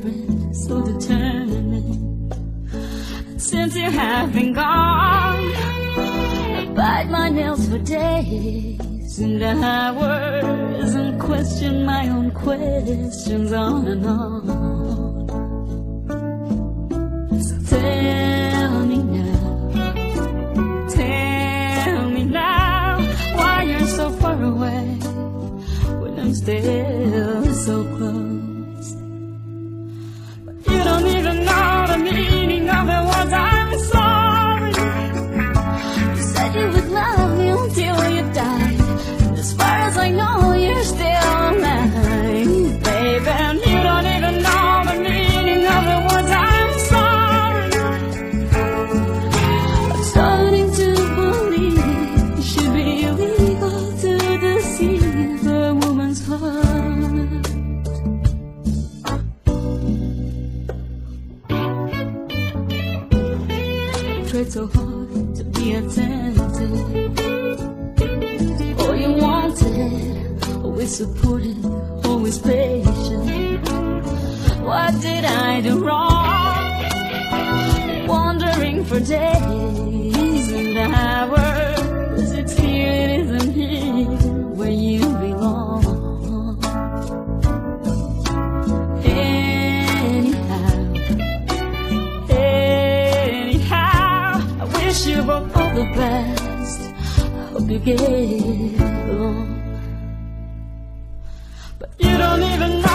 spirit so determined. Since you have been gone, I bite my nails for days and hours and question my own questions on and on. So tell me now, why you're so far away when I'm still so close. But you don't even know the meaning of the words I'm sorry. You said you would love me until you died, and as far as I know, you're still mine, baby. And you don't even know the meaning of the words I'm sorry. I'm starting to believe it should be illegal to deceive a woman's heart. Tried so hard to be attentive. All you wanted, always supported, always patient. What did I do wrong? Wandering for days and hours, it's clear it isn't here where you belong. Anyhow, I wish you both all the best. I hope you get along. But you don't even know